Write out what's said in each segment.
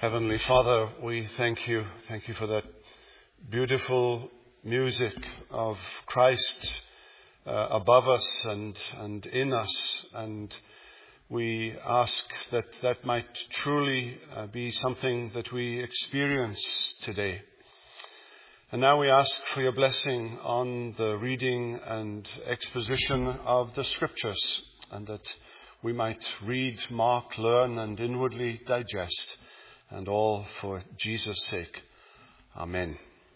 Heavenly Father, we thank you. Thank you for that beautiful music of Christ above us and in us. And we ask that that might truly be something that we experience today. And now we ask for your blessing on the reading and exposition of the Scriptures, and that we might read, mark, learn, and inwardly digest, and all for Jesus' sake. Amen.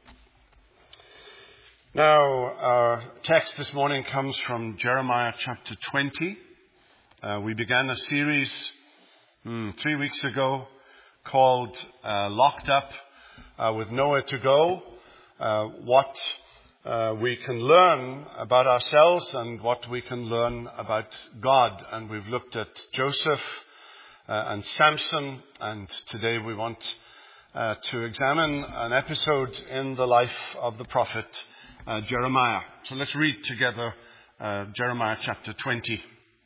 Now, our text this morning comes from Jeremiah chapter 20. We began a series 3 weeks ago called Locked Up with Nowhere to Go. What we can learn about ourselves and what we can learn about God. And we've looked at Joseph and Samson, and today we want to examine an episode in the life of the prophet Jeremiah. So let's read together Jeremiah chapter 20.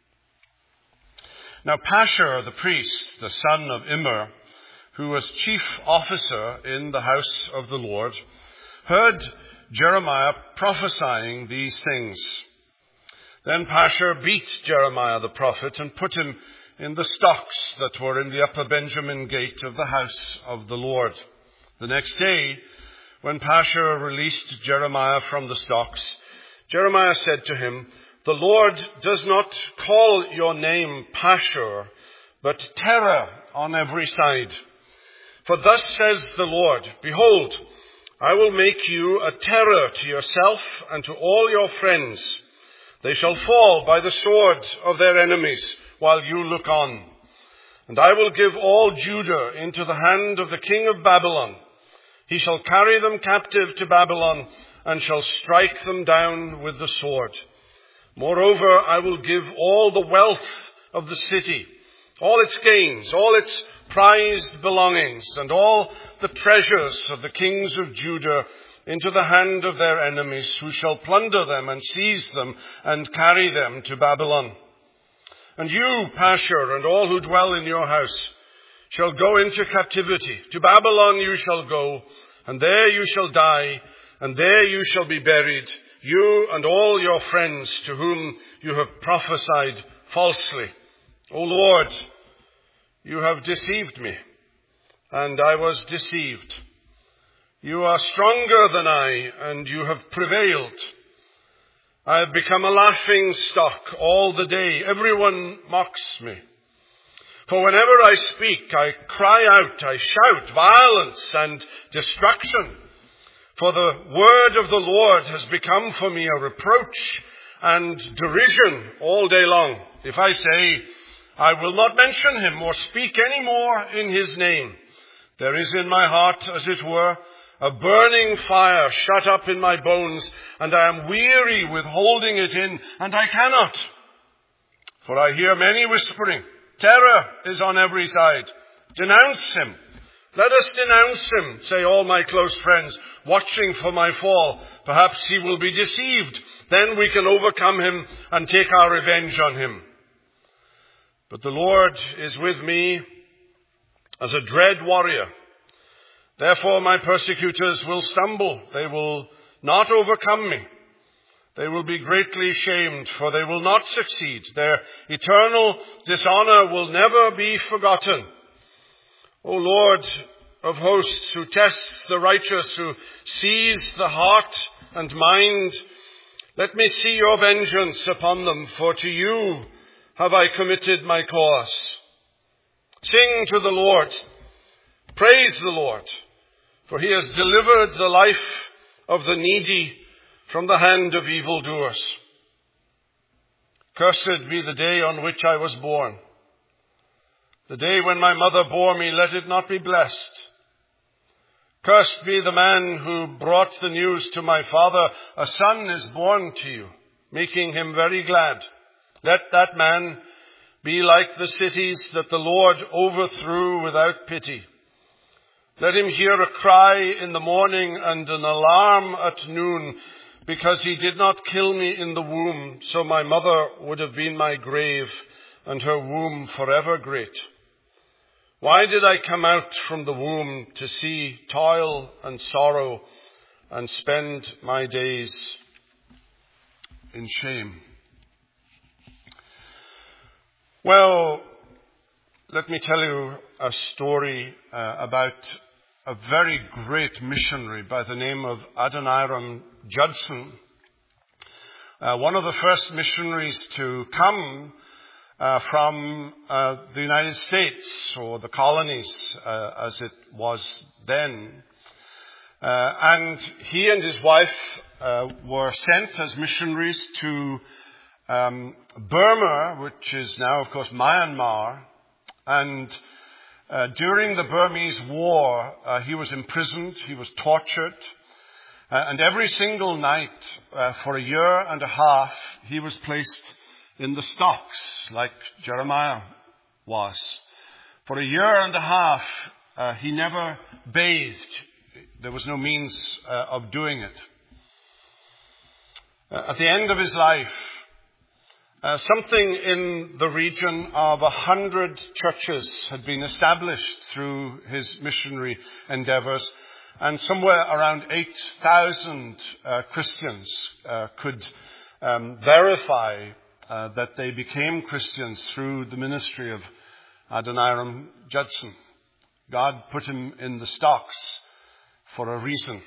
Now Pashur the priest, the son of Immer, who was chief officer in the house of the Lord, heard Jeremiah prophesying these things. Then Pashur beat Jeremiah the prophet and put him in the stocks that were in the upper Benjamin gate of the house of the Lord. The next day, when Pashur released Jeremiah from the stocks, Jeremiah said to him, "The Lord does not call your name Pashur, but terror on every side. For thus says the Lord, behold, I will make you a terror to yourself and to all your friends. They shall fall by the sword of their enemies while you look on. And I will give all Judah into the hand of the king of Babylon. He shall carry them captive to Babylon and shall strike them down with the sword. Moreover, I will give all the wealth of the city, all its gains, all its prized belongings, and all the treasures of the kings of Judah into the hand of their enemies, who shall plunder them and seize them and carry them to Babylon. And you, Pashur, and all who dwell in your house, shall go into captivity. To Babylon you shall go, and there you shall die, and there you shall be buried, you and all your friends to whom you have prophesied falsely. O Lord, you have deceived me, and I was deceived. You are stronger than I, and you have prevailed. I have become a laughing stock all the day. Everyone mocks me. For whenever I speak, I cry out, I shout violence and destruction. For the word of the Lord has become for me a reproach and derision all day long. If I say, I will not mention him or speak any more in his name, there is in my heart, as it were, a burning fire shut up in my bones, and I am weary with holding it in, and I cannot. For I hear many whispering, terror is on every side. Denounce him. Let us denounce him, say all my close friends, watching for my fall. Perhaps he will be deceived. Then we can overcome him and take our revenge on him. But the Lord is with me as a dread warrior. Therefore my persecutors will stumble. They will not overcome me. They will be greatly shamed, for they will not succeed. Their eternal dishonor will never be forgotten. O Lord of hosts, who tests the righteous, who sees the heart and mind, let me see your vengeance upon them, for to you have I committed my cause. Sing to the Lord. Praise the Lord. For he has delivered the life of the needy from the hand of evildoers. Cursed be the day on which I was born. The day when my mother bore me, let it not be blessed. Cursed be the man who brought the news to my father, a son is born to you, making him very glad. Let that man be like the cities that the Lord overthrew without pity. Let him hear a cry in the morning and an alarm at noon, because he did not kill me in the womb, so my mother would have been my grave, and her womb forever great. Why did I come out from the womb to see toil and sorrow and spend my days in shame? Well, let me tell you a story about a very great missionary by the name of Adoniram Judson. One of the first missionaries to come from the United States, or the colonies as it was then. And he and his wife were sent as missionaries to Burma, which is now, of course, Myanmar. And during the Burmese War, he was imprisoned, he was tortured. And every single night, for a year and a half, he was placed in the stocks, like Jeremiah was. For a year and a half, he never bathed. There was no means of doing it. At the end of his life, something in the region of 100 churches had been established through his missionary endeavors, and somewhere around 8,000 Christians could verify that they became Christians through the ministry of Adoniram Judson. God put him in the stocks for a reason.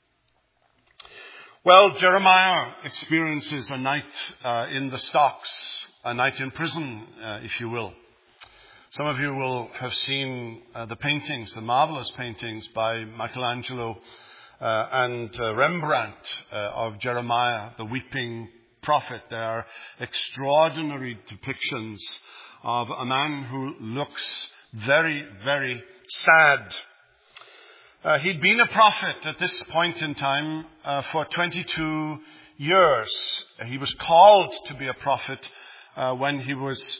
Well, Jeremiah experiences a night in the stocks, a night in prison, if you will. Some of you will have seen the paintings, the marvelous paintings by Michelangelo and Rembrandt of Jeremiah, the weeping prophet. They are extraordinary depictions of a man who looks very, very sad. He'd been a prophet at this point in time for 22 years. He was called to be a prophet when he was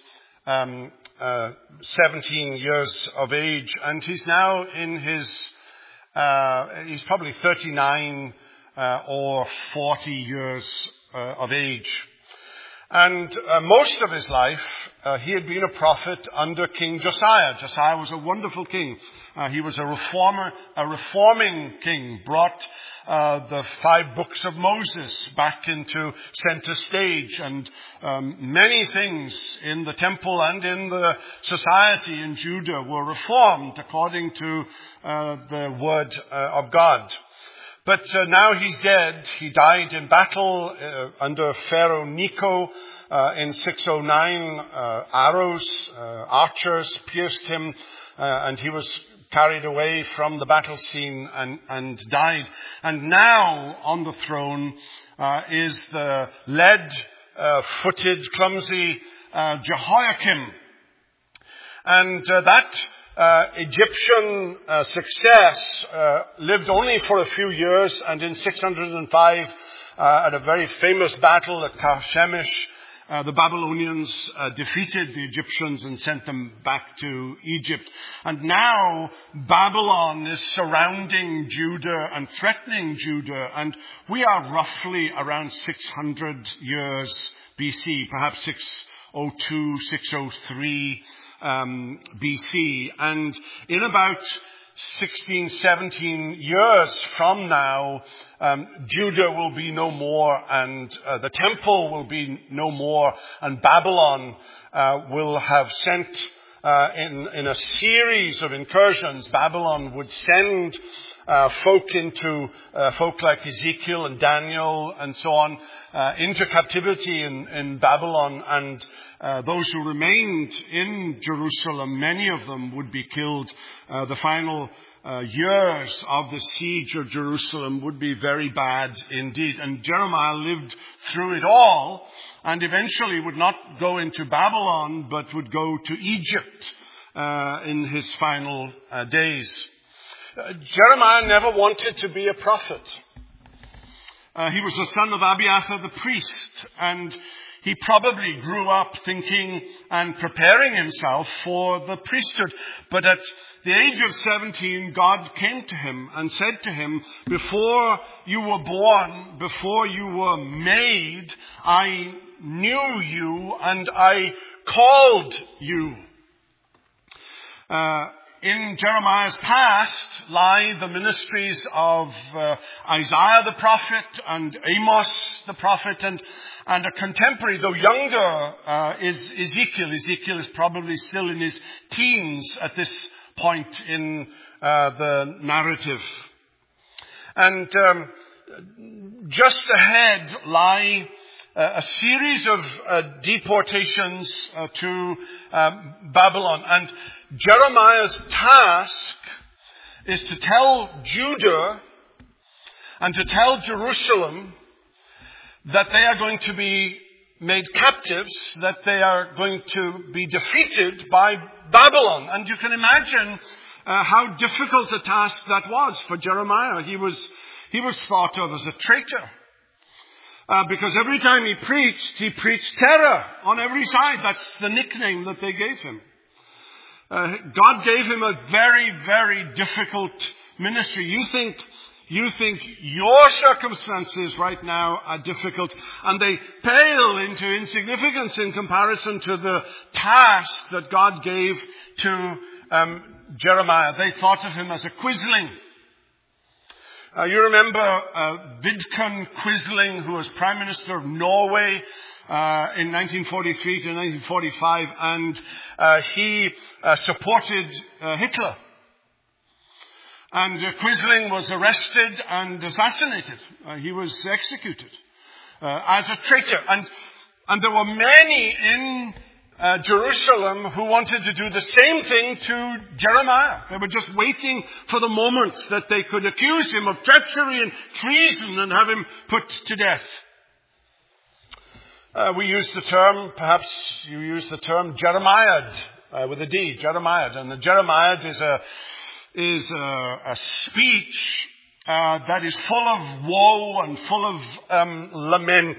17 years of age, and he's now in his, he's probably 39 or 40 years of age. And most of his life, he had been a prophet under King Josiah. Josiah was a wonderful king. He was a reforming king, brought the 5 books of Moses back into center stage, and many things in the temple and in the society in Judah were reformed according to the word of God. But now he's dead. He died in battle under Pharaoh Necho in 609. Archers pierced him, and he was carried away from the battle scene and died. And now on the throne is the lead-footed, clumsy Jehoiakim. And that Egyptian success lived only for a few years, and in 605, at a very famous battle at Carchemish, the Babylonians defeated the Egyptians and sent them back to Egypt. And now Babylon is surrounding Judah and threatening Judah, and we are roughly around 600 years BC, perhaps 602, 603 BC. And in about 16, 17 years from now, Judah will be no more, and the temple will be no more, and Babylon will have sent, in a series of incursions, Babylon would send folk like Ezekiel and Daniel and so on, into captivity in Babylon, and those who remained in Jerusalem, many of them would be killed. The final years of the siege of Jerusalem would be very bad indeed. And Jeremiah lived through it all, and eventually would not go into Babylon, but would go to Egypt in his final days. Jeremiah never wanted to be a prophet. He was the son of Abiathar the priest, and he probably grew up thinking and preparing himself for the priesthood. But at the age of 17, God came to him and said to him, "Before you were born, before you were made, I knew you and I called you." in Jeremiah's past lie the ministries of Isaiah the prophet and Amos the prophet, and a contemporary, though younger, is Ezekiel. Ezekiel is probably still in his teens at this point in the narrative. And just ahead lie a series of deportations to Babylon. And Jeremiah's task is to tell Judah and to tell Jerusalem that they are going to be made captives, that they are going to be defeated by Babylon. And you can imagine how difficult a task that was for Jeremiah. He was thought of as a traitor. Because every time he preached terror on every side. That's the nickname that they gave him. God gave him a very, very difficult ministry. You think your circumstances right now are difficult, and they pale into insignificance in comparison to the task that God gave to Jeremiah. They thought of him as a quisling. You remember Vidkun Quisling, who was Prime Minister of Norway in 1943 to 1945, and he supported Hitler. And Quisling was arrested and assassinated. He was executed as a traitor. And there were many in Jerusalem who wanted to do the same thing to Jeremiah. They were just waiting for the moment that they could accuse him of treachery and treason and have him put to death. We use the term, perhaps you use the term Jeremiad with a D, Jeremiad. And the Jeremiad is a speech that is full of woe and full of lament.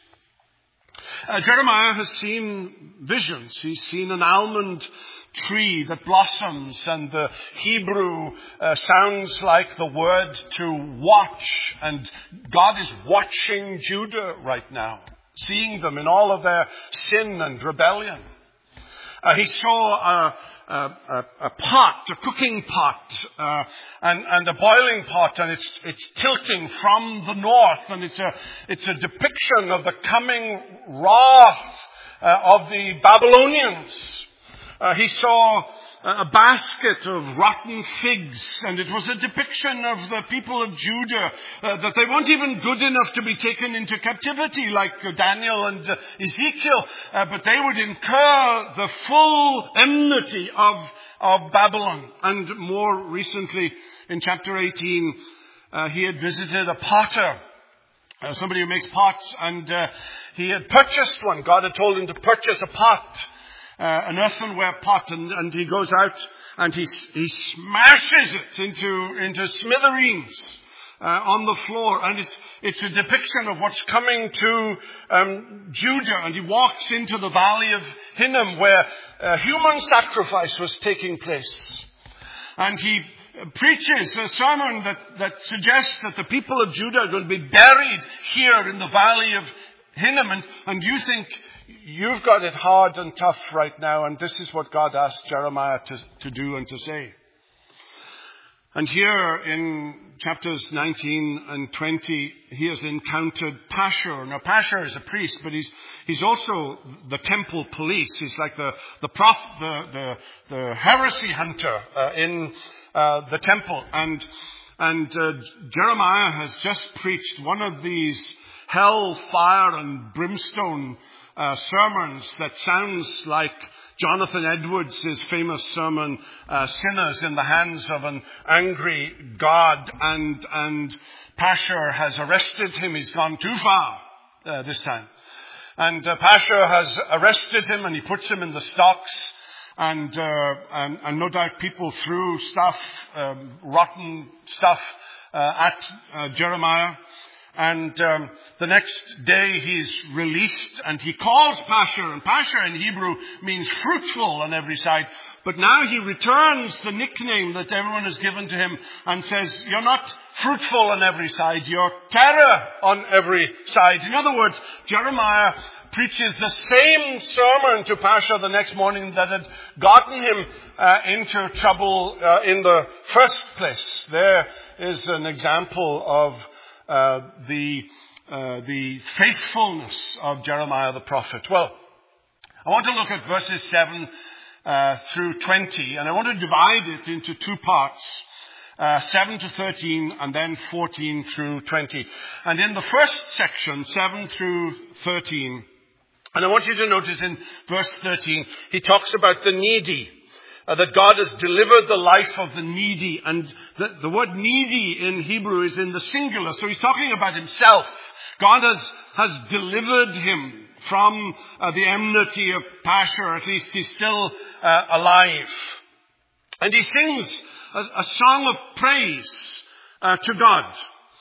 Jeremiah has seen visions. He's seen an almond tree that blossoms, and the Hebrew sounds like the word to watch. And God is watching Judah right now, seeing them in all of their sin and rebellion. He saw a pot, a cooking pot, and a boiling pot, and it's tilting from the north, and it's a depiction of the coming wrath of the Babylonians. He saw a basket of rotten figs, and it was a depiction of the people of Judah, that they weren't even good enough to be taken into captivity like Daniel and Ezekiel, but they would incur the full enmity of Babylon. And more recently, in chapter 18, he had visited a potter, somebody who makes pots, and he had purchased one. God had told him to purchase a pot, an earthenware pot, and he goes out and he smashes it into smithereens on the floor, and it's a depiction of what's coming to Judah. And he walks into the valley of Hinnom, where human sacrifice was taking place, and he preaches a sermon that suggests that the people of Judah are going to be buried here in the valley of Hinnom. And you think you've got it hard and tough right now, and this is what God asked Jeremiah to do and to say. And here in chapters 19 and 20, he has encountered Pashur. Now, Pashur is a priest, but he's also the temple police. He's like the heresy hunter in the temple. And Jeremiah has just preached one of these hell, fire, and brimstone sermons that sounds like Jonathan Edwards' famous sermon, Sinners in the Hands of an Angry God. And Pashur has arrested him. He's gone too far this time. And Pashur has arrested him, and he puts him in the stocks. And no doubt people threw stuff, rotten stuff, at Jeremiah. And the next day he's released and he calls Pasher. And Pasher in Hebrew means fruitful on every side. But now he returns the nickname that everyone has given to him and says, you're not fruitful on every side, you're terror on every side. In other words, Jeremiah preaches the same sermon to Pasher the next morning that had gotten him into trouble in the first place. There is an example of the faithfulness of Jeremiah the prophet. Well, I want to look at verses 7 through 20, and I want to divide it into two parts, 7 to 13, and then 14 through 20. And in the first section, 7 through 13, and I want you to notice in verse 13, he talks about the needy. That God has delivered the life of the needy. And the word needy in Hebrew is in the singular. So he's talking about himself. God has delivered him from the enmity of Pasher. At least he's still alive. And he sings a song of praise to God.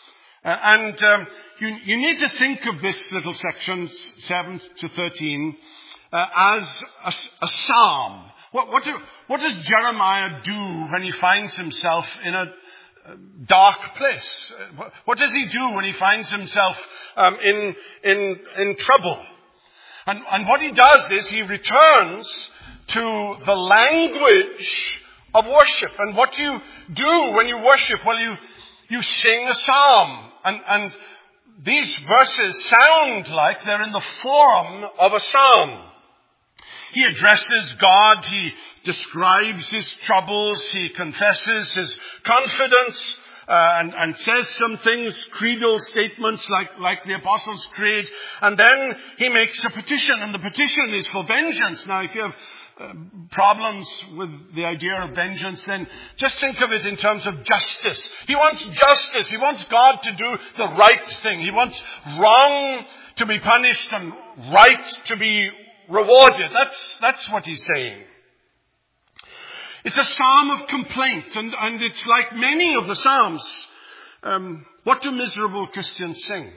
You need to think of this little section, 7 to 13, as a psalm. What does Jeremiah do when he finds himself in a dark place? What does he do when he finds himself in trouble? And what he does is he returns to the language of worship. And what you do when you worship, well, you sing a psalm. And these verses sound like they're in the form of a psalm. He addresses God, he describes his troubles, he confesses his confidence, and says some things, creedal statements like the Apostles' Creed, and then he makes a petition, and the petition is for vengeance. Now, if you have problems with the idea of vengeance, then just think of it in terms of justice. He wants justice. He wants God to do the right thing. He wants wrong to be punished and right to be rewarded. That's what he's saying. It's a psalm of complaint, and it's like many of the psalms. What do miserable Christians sing?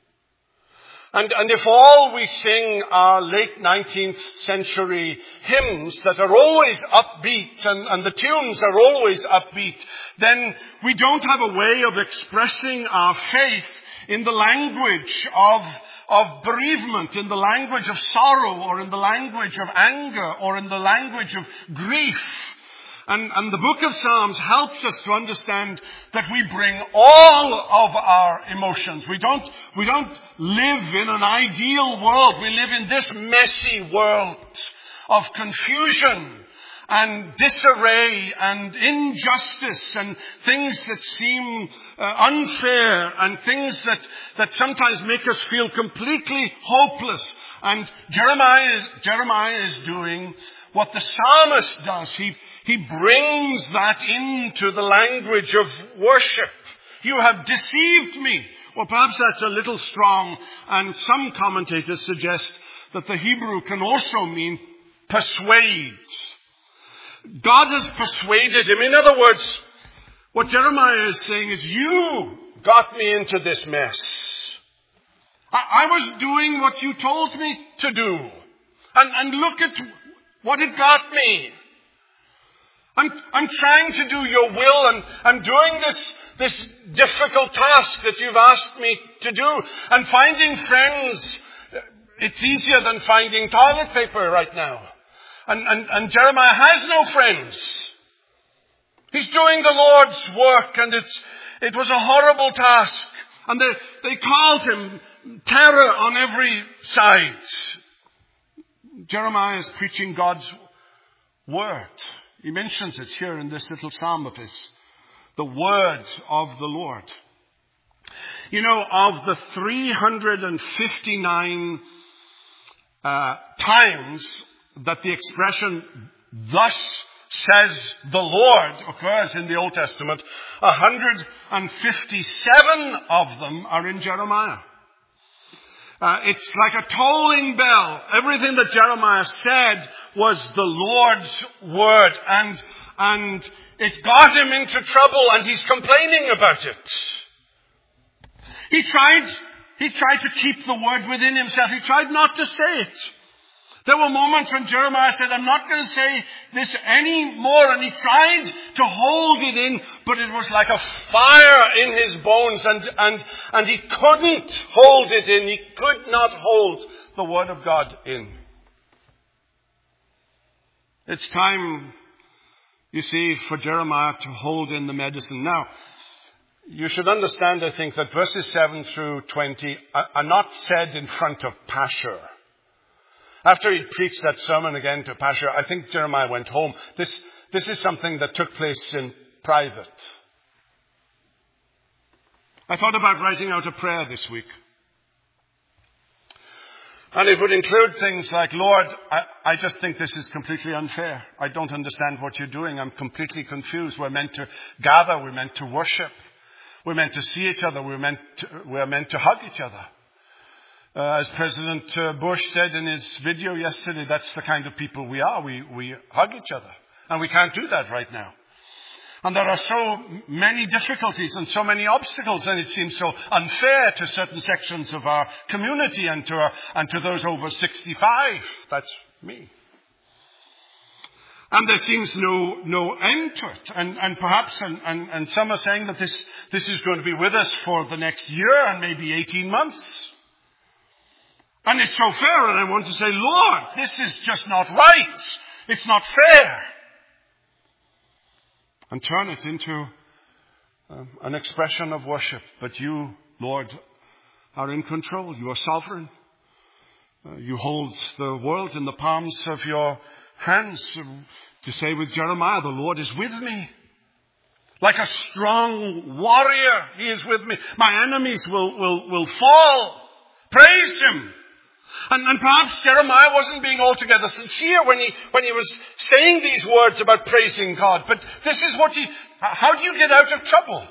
And if all we sing are late 19th century hymns that are always upbeat and the tunes are always upbeat, then we don't have a way of expressing our faith in the language of bereavement, in the language of sorrow, or in the language of anger, or in the language of grief. And the book of Psalms helps us to understand that we bring all of our emotions. We don't live in an ideal world. We live in this messy world of confusion and disarray and injustice and things that seem unfair and things that sometimes make us feel completely hopeless. And Jeremiah is doing what the psalmist does. He brings that into the language of worship. You have deceived me. Well, perhaps that's a little strong, and some commentators suggest that the Hebrew can also mean persuade. God has persuaded him. In other words, what Jeremiah is saying is, you got me into this mess. I was doing what you told me to do. And look at what it got me. I'm trying to do your will, and I'm doing this difficult task that you've asked me to do. And finding friends, it's easier than finding toilet paper right now. And Jeremiah has no friends. He's doing the Lord's work, and it was a horrible task. And they called him terror on every side. Jeremiah is preaching God's word. He mentions it here in this little psalm of his. The word of the Lord. You know, of the 359 times that the expression, thus says the Lord, occurs in the Old Testament, 157 of them are in Jeremiah. It's like a tolling bell. Everything that Jeremiah said was the Lord's word. And it got him into trouble, and he's complaining about it. He tried to keep the word within himself. He tried not to say it. There were moments when Jeremiah said, I'm not going to say this anymore. And he tried to hold it in, but it was like a fire in his bones. And he couldn't hold it in. He could not hold the word of God in. It's time, you see, for Jeremiah to hold in the medicine. Now, you should understand, I think, that verses 7 through 20 are not said in front of Pashur. After he preached that sermon again to Pashur, I think Jeremiah went home. This is something that took place in private. I thought about writing out a prayer this week. And it would include things like, Lord, I just think this is completely unfair. I don't understand what you're doing. I'm completely confused. We're meant to gather. We're meant to worship. We're meant to see each other. We're meant to hug each other. As President Bush said in his video yesterday, that's the kind of people we are. We hug each other. And we can't do that right now. And there are so many difficulties and so many obstacles, and it seems so unfair to certain sections of our community and to those over 65. That's me. And there seems no end to it. And perhaps, and some are saying that this is going to be with us for the next year and maybe 18 months. And it's so fair, and I want to say, Lord, this is just not right. It's not fair. And turn it into an expression of worship. But you, Lord, are in control. You are sovereign. You hold the world in the palms of your hands. To say with Jeremiah, the Lord is with me. Like a strong warrior, he is with me. My enemies will fall. Praise him. And perhaps Jeremiah wasn't being altogether sincere when he was saying these words about praising God. But this is how do you get out of trouble?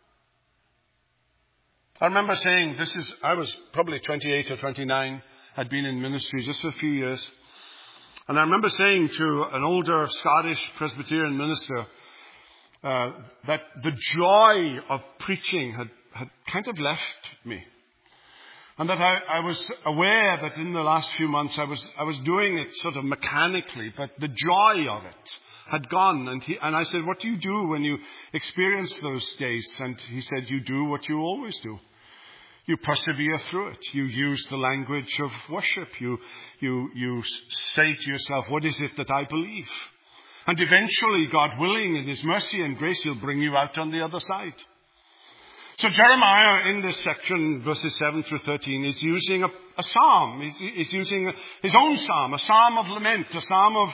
I remember saying, I was probably 28 or 29, had been in ministry just a few years. And I remember saying to an older Scottish Presbyterian minister that the joy of preaching had kind of left me. And that I was aware that in the last few months I was doing it sort of mechanically, but the joy of it had gone. And I said, what do you do when you experience those days? And he said, you do what you always do. You persevere through it. You use the language of worship. You say to yourself, what is it that I believe? And eventually, God willing, in his mercy and grace, he'll bring you out on the other side. So Jeremiah, in this section, verses 7 through 13, is using a psalm. He's using his own psalm, a psalm of lament, a psalm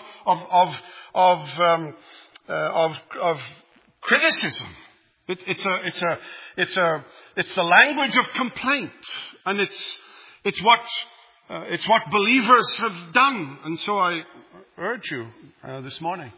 of criticism. It's the language of complaint, and it's what believers have done. And so I urge you this morning,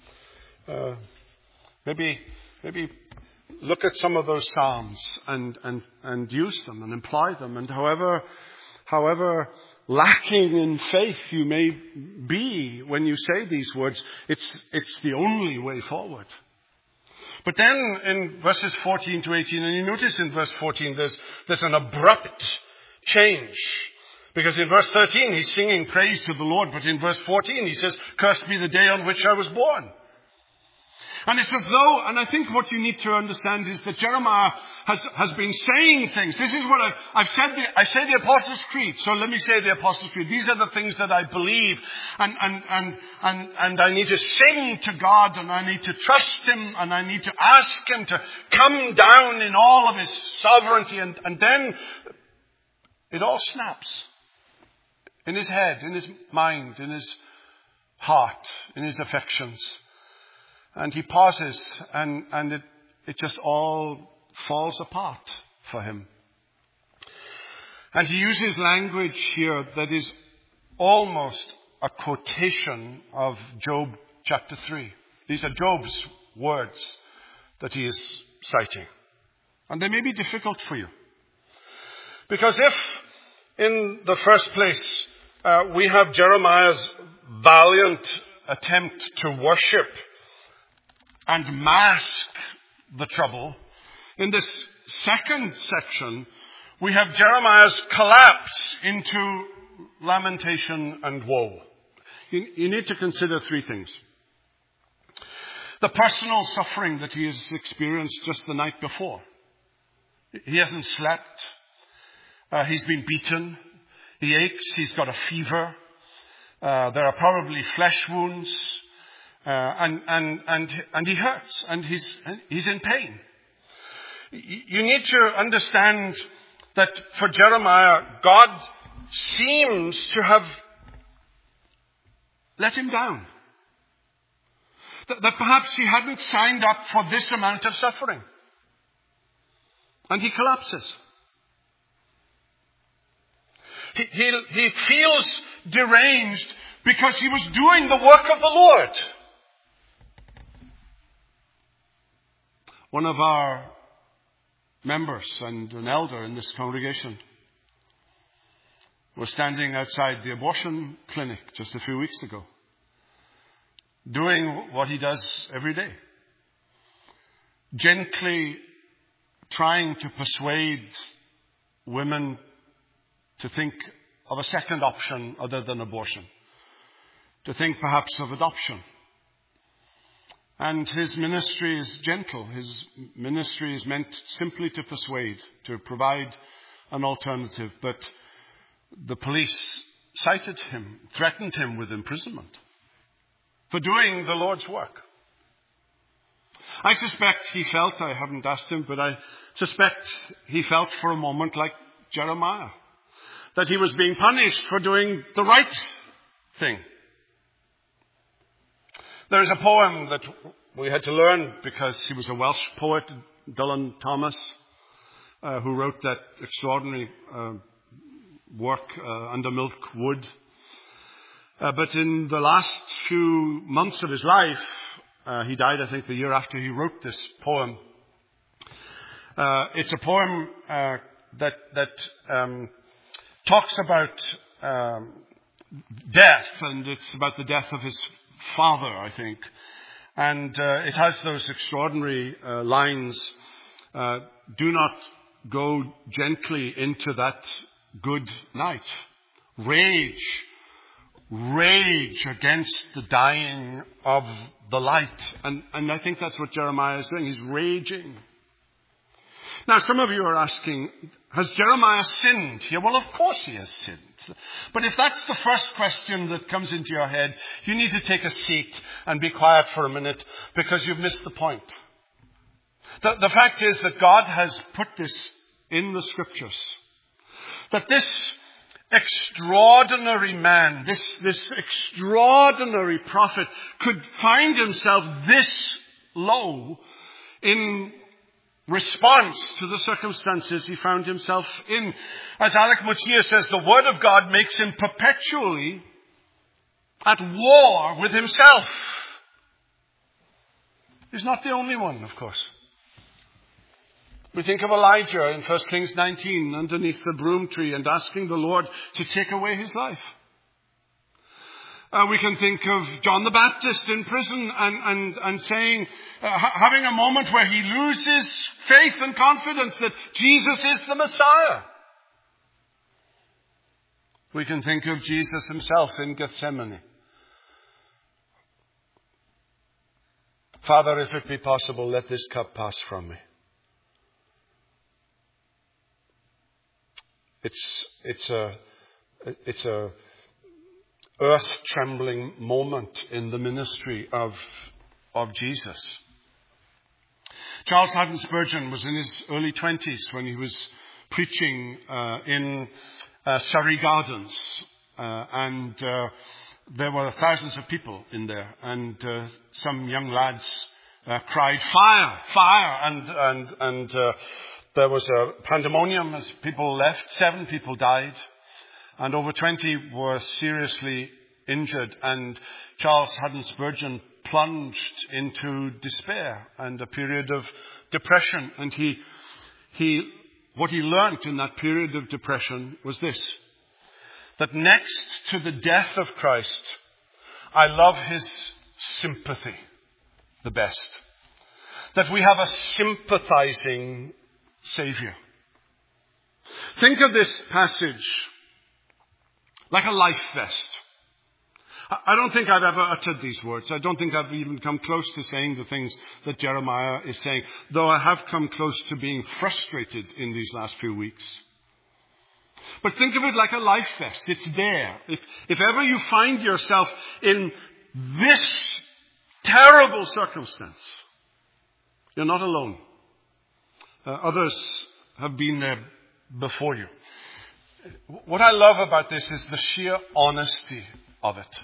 maybe look at some of those psalms and use them and employ them. And however lacking in faith you may be when you say these words, it's the only way forward. But then in verses 14 to 18, and you notice in verse 14 there's an abrupt change. Because in verse 13 he's singing praise to the Lord, but in verse 14 he says, cursed be the day on which I was born. And it's as though, and I think what you need to understand is that Jeremiah has been saying things. This is what I've said. I say the Apostles' Creed. So let me say the Apostles' Creed. These are the things that I believe. And I need to sing to God, and I need to trust him, and I need to ask him to come down in all of his sovereignty. And then it all snaps. In his head, in his mind, in his heart, in his affections. And he pauses, and it just all falls apart for him. And he uses language here that is almost a quotation of Job chapter 3. These are Job's words that he is citing. And they may be difficult for you. Because if, in the first place, we have Jeremiah's valiant attempt to worship and mask the trouble, in this second section, we have Jeremiah's collapse into lamentation and woe. You need to consider three things. The personal suffering that he has experienced just the night before. He hasn't slept. He's been beaten. He aches. He's got a fever. There are probably flesh wounds. And he hurts. And he's in pain. You need to understand that for Jeremiah, God seems to have let him down. That perhaps he hadn't signed up for this amount of suffering. And he collapses. He feels deranged because he was doing the work of the Lord. One of our members and an elder in this congregation was standing outside the abortion clinic just a few weeks ago, doing what he does every day, gently trying to persuade women to think of a second option other than abortion, to think perhaps of adoption. And his ministry is gentle. His ministry is meant simply to persuade, to provide an alternative. But the police cited him, threatened him with imprisonment for doing the Lord's work. I suspect he felt, I haven't asked him, but I suspect he felt for a moment like Jeremiah, that he was being punished for doing the right thing. There is a poem that we had to learn because he was a Welsh poet, Dylan Thomas, who wrote that extraordinary work, Under Milk Wood. But in the last few months of his life, he died, I think, the year after he wrote this poem. It's a poem that talks about death, and it's about the death of his father, I think. And it has those extraordinary lines, do not go gently into that good night. Rage against the dying of the light. And I think that's what Jeremiah is doing. He's raging. Now, some of you are asking, has Jeremiah sinned here? Well, of course he has sinned. But if that's the first question that comes into your head, you need to take a seat and be quiet for a minute because you've missed the point. The fact is that God has put this in the Scriptures. That this extraordinary man, this extraordinary prophet could find himself this low in response to the circumstances he found himself in. As Alec Muttiah says, the Word of God makes him perpetually at war with himself. He's not the only one, of course. We think of Elijah in 1 Kings 19 underneath the broom tree and asking the Lord to take away his life. We can think of John the Baptist in prison and saying, having a moment where he loses faith and confidence that Jesus is the Messiah. We can think of Jesus himself in Gethsemane. Father, if it be possible, let this cup pass from me. It's a earth-trembling moment in the ministry of Jesus. Charles Haddon Spurgeon was in his early 20s when he was preaching in Surrey Gardens, and there were thousands of people in there, and some young lads cried, "Fire! Fire!" and there was a pandemonium as people left. 7 people died. And over 20 were seriously injured. And Charles Haddon Spurgeon plunged into despair and a period of depression. And what he learnt in that period of depression was this: that next to the death of Christ, I love his sympathy the best. That we have a sympathizing Savior. Think of this passage like a life vest. I don't think I've ever uttered these words. I don't think I've even come close to saying the things that Jeremiah is saying, though I have come close to being frustrated in these last few weeks. But think of it like a life vest. It's there. If ever you find yourself in this terrible circumstance, you're not alone. Others have been there before you. What I love about this is the sheer honesty of it.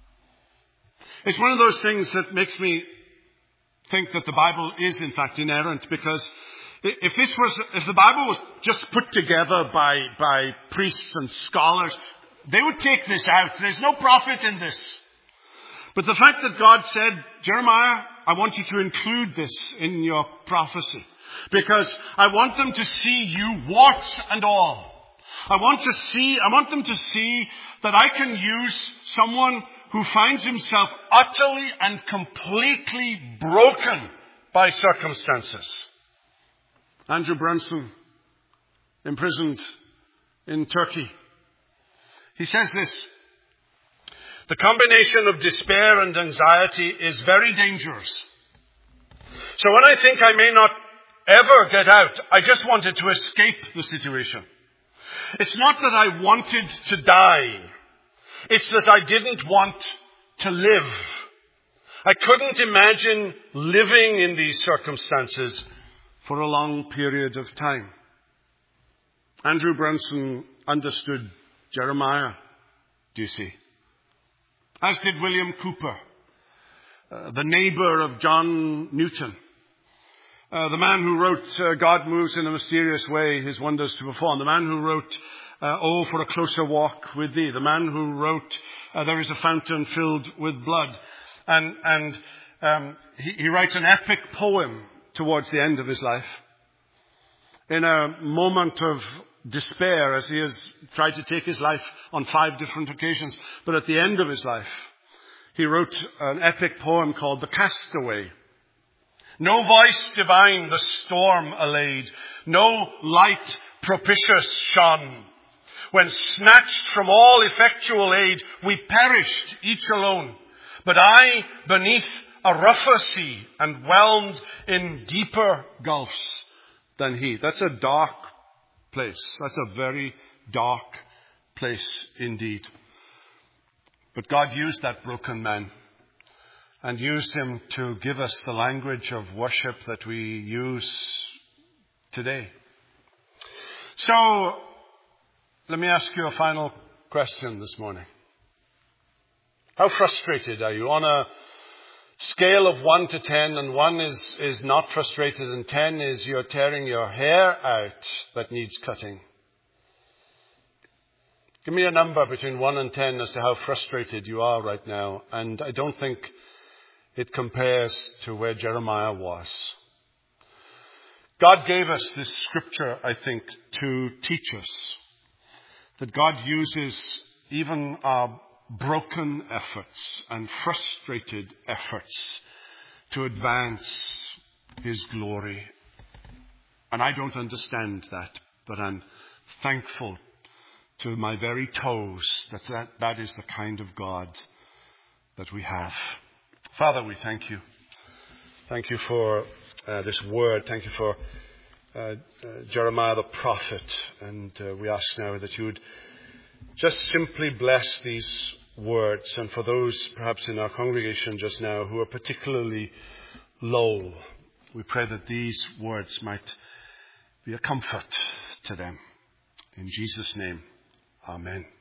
It's one of those things that makes me think that the Bible is in fact inerrant, because if the Bible was just put together by priests and scholars, they would take this out. There's no profit in this. But the fact that God said, Jeremiah, I want you to include this in your prophecy, because I want them to see you, warts and all. I want them to see that I can use someone who finds himself utterly and completely broken by circumstances. Andrew Brunson, imprisoned in Turkey. He says this: the combination of despair and anxiety is very dangerous. So when I think I may not ever get out, I just wanted to escape the situation. It's not that I wanted to die. It's that I didn't want to live. I couldn't imagine living in these circumstances for a long period of time. Andrew Brunson understood Jeremiah, do you see? As did William Cooper, the neighbor of John Newton. The man who wrote God Moves in a Mysterious Way, His Wonders to Perform. The man who wrote Oh, for a Closer Walk with Thee. The man who wrote There is a Fountain Filled with Blood. And he writes an epic poem towards the end of his life. In a moment of despair, as he has tried to take his life on 5 different occasions. But at the end of his life, he wrote an epic poem called The Castaway. No voice divine the storm allayed, no light propitious shone. When snatched from all effectual aid, we perished each alone. But I, beneath a rougher sea, and whelmed in deeper gulfs than he. That's a dark place. That's a very dark place indeed. But God used that broken man, and used him to give us the language of worship that we use today. So, let me ask you a final question this morning. How frustrated are you? On a scale of 1 to 10, and 1 is not frustrated, and 10 is you're tearing your hair out that needs cutting. Give me a number between 1 and 10 as to how frustrated you are right now. And I don't think it compares to where Jeremiah was. God gave us this scripture, I think, to teach us that God uses even our broken efforts and frustrated efforts to advance His glory. And I don't understand that, but I'm thankful to my very toes that is the kind of God that we have. Father, we thank you. Thank you for this word. Thank you for Jeremiah the prophet. And we ask now that you would just simply bless these words. And for those perhaps in our congregation just now who are particularly low, we pray that these words might be a comfort to them. In Jesus' name, amen.